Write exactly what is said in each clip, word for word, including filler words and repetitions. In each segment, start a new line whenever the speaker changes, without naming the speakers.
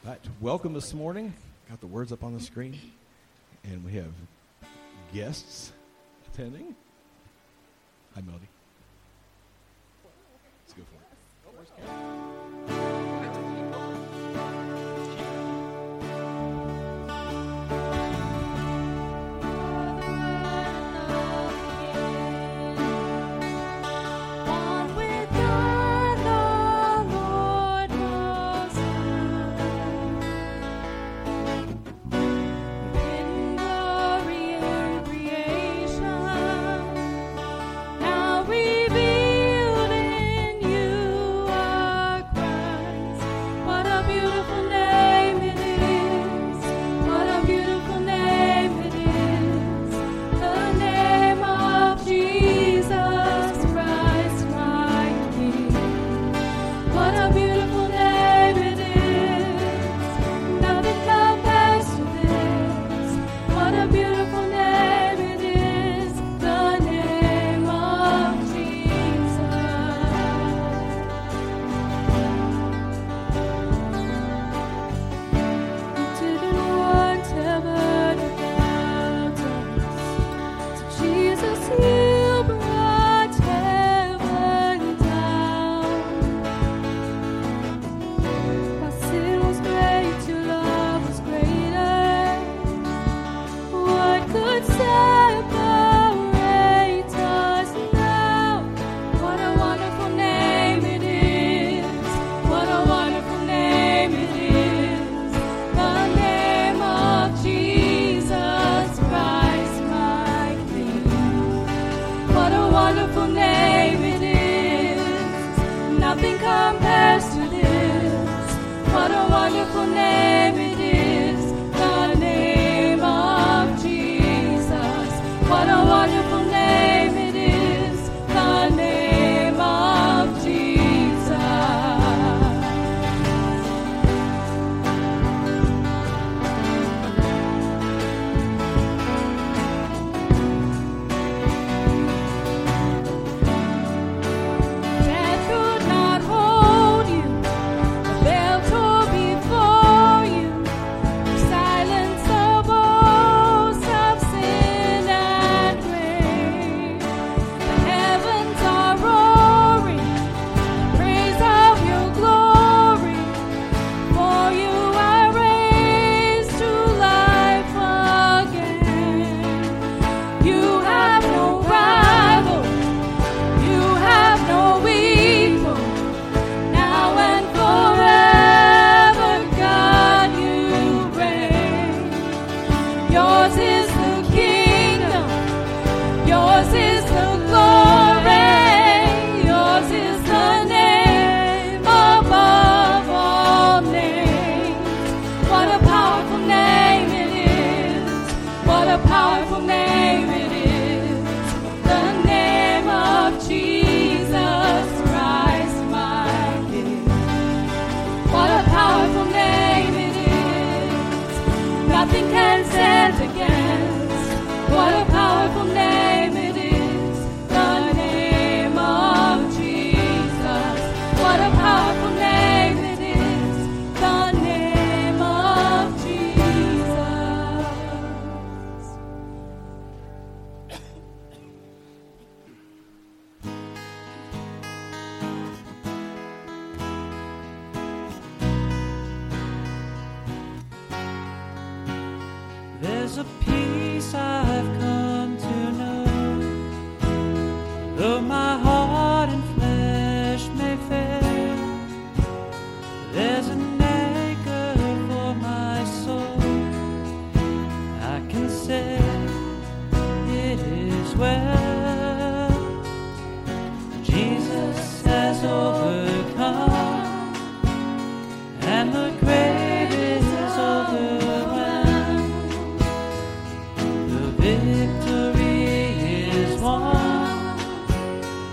Right. Welcome this morning. Got the words up on the screen. And we have guests attending. Hi, Melody. Let's go for it. Oh, where's Karen?
There's a peace I've come to know, though my heart and flesh may fail. There's an anchor for my soul. I can say it is well. Jesus has overcome, and the grave is overwhelmed. The victory is won.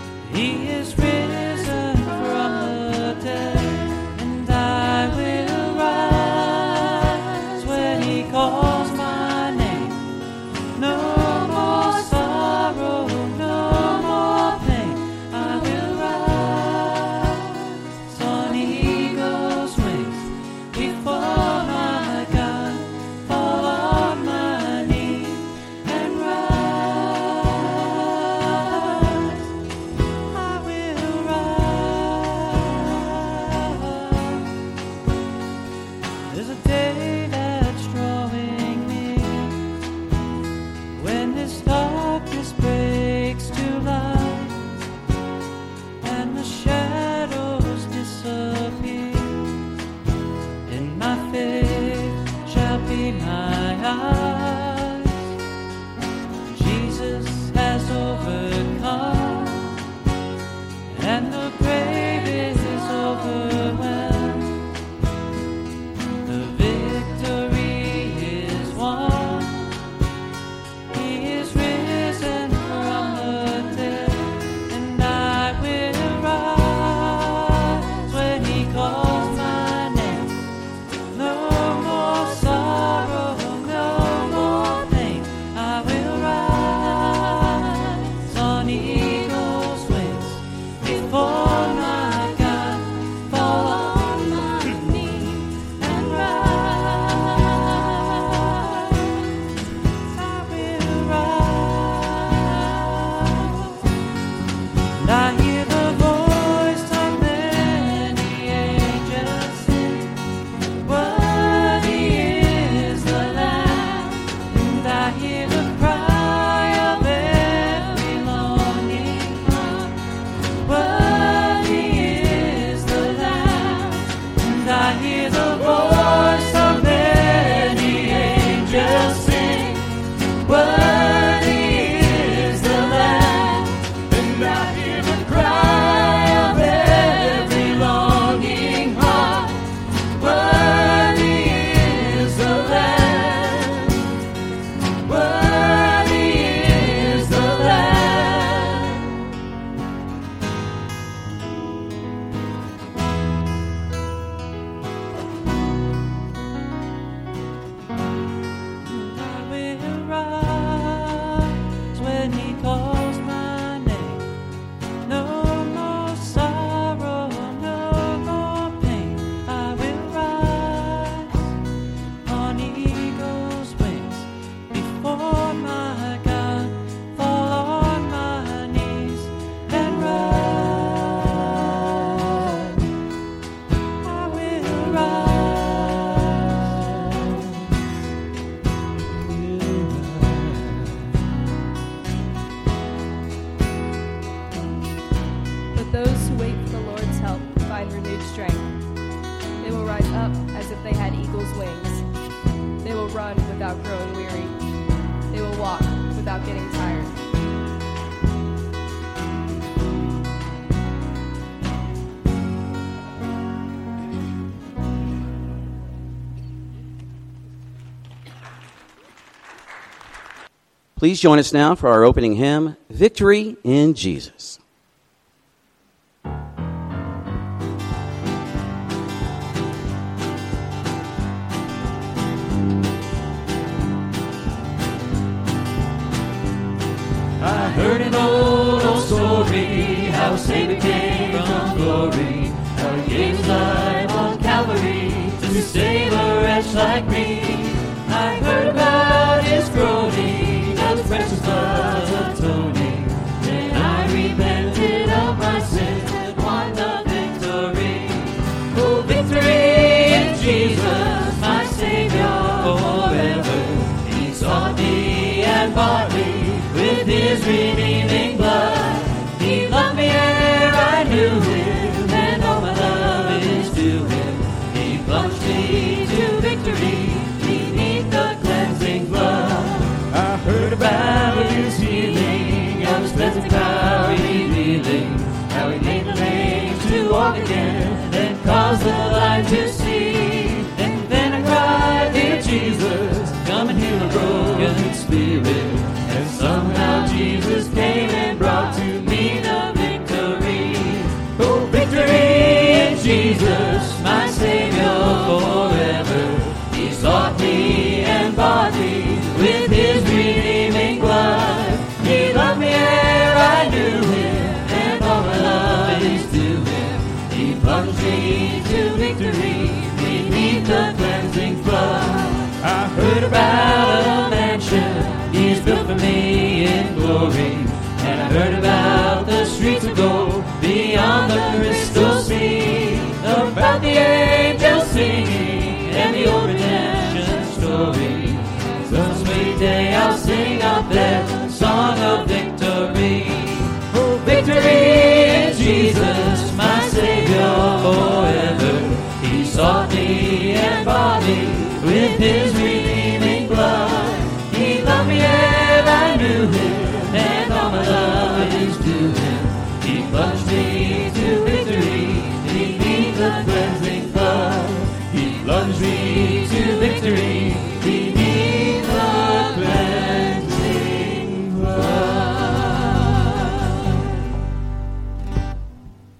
strength. They will rise up as if they had eagle's wings. They will run without growing weary. They will walk without getting tired.
Please join us now for our opening hymn, Victory in Jesus.
I heard an old, old story, how a Savior came from glory, how he gave his life on Calvary to save a wretch like me. I heard about his groaning, of precious blood atoning. Then I repented of my sins and won the victory. Oh, victory in Jesus, my Savior forever. He sought me and bought me with his redeeming blood. He loved me ere I knew him, and all my love is to him. He plunged me to victory beneath the cleansing flood. I heard about his healing, of his cleansing power revealing, how he made the lame to walk again, and caused the blind to see. And then I cried, dear Jesus, come and heal a broken spirit. And somehow Jesus came and brought to me the victory. Oh, victory in Jesus, my Savior forever. He sought me and bought me with his redeeming blood. He loved me ere I knew him, and all my love is to him. He plunged me to victory beneath the cleansing flood. I heard about a mansion he's built for me in glory, and I heard about the streets of gold beyond the crystal sea, about the angels singing and the old redemption story. Some sweet day I'll sing up there, song of victory. Oh, victory in Jesus, my Savior forever. He sought me and bought me with his